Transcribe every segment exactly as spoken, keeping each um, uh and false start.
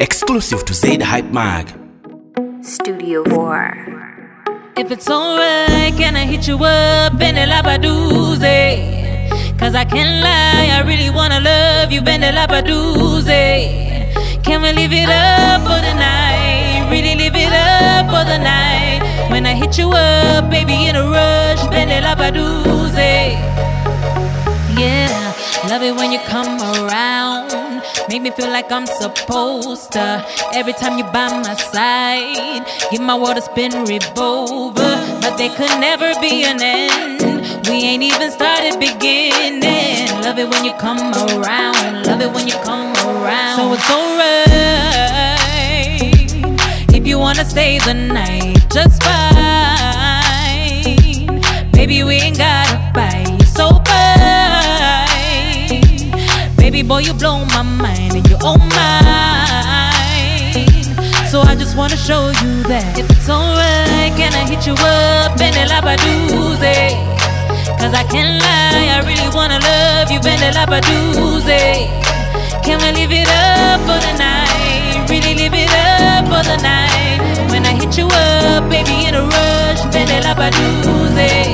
Exclusive to Zaid Hype Mag. Studio four. If it's alright, can I hit you up in the Labadooze? Cause I can't lie, I really wanna love you in the Labadooze. Can we live it up for the night? Really live it up for the night. When I hit you up, baby, in a rush, in the Labadooze. Yeah, love it when you come around. Make me feel like I'm supposed to. Every time you by my side, give my world a spin revolver. But there could never be an end. We ain't even started beginning. Love it when you come around. Love it when you come around. So it's alright if you wanna stay the night, just fine. Baby, we ain't gotta fight. So fine. Baby boy, you blow my mind and you're all mine. So I just wanna show you that if it's alright, can I hit you up in the Labadooze? Cause I can't lie, I really wanna love you in the Labadooze. Can we live it up for the night? Really live it up for the night. When I hit you up, baby, in a rush, in the Labadooze.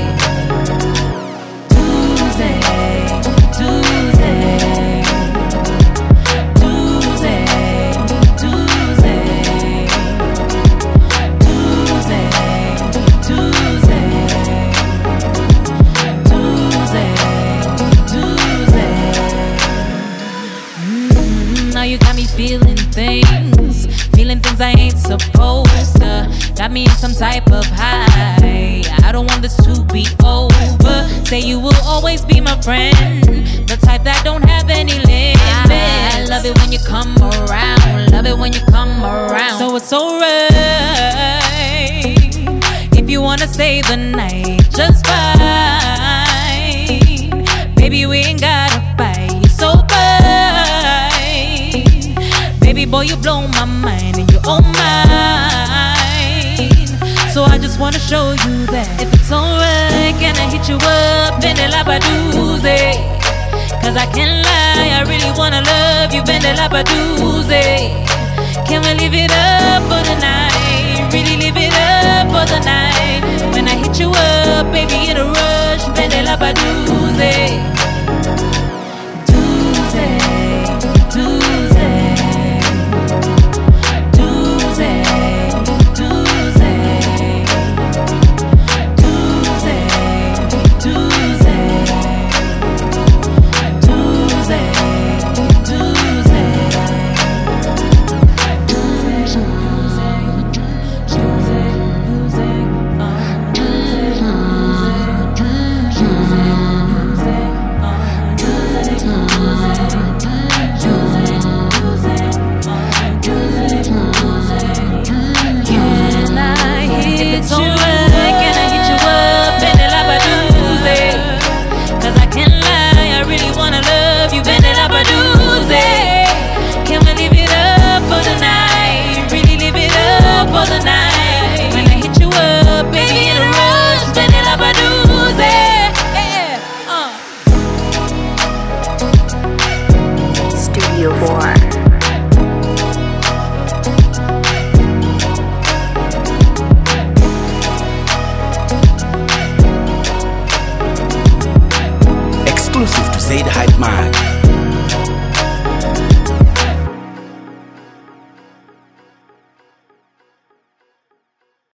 You got me feeling things, feeling things I ain't supposed to. Got me in some type of high. I don't want this to be over. Say you will always be my friend, the type that don't have any limits. I love it when you come around. Love it when you come around. So it's alright if you wanna stay the night, just fine. Baby, we ain't gotta fight. So fine. Baby boy, you blow my mind and you're all mine. So I just wanna show you that if it's alright, can I hit you up in the Labadooze? Cause I can't lie, I really wanna love you in the Labadooze. Can we live it up for the night? Really live it up for the night. When I hit you up, baby, in a rush, in the Labadooze.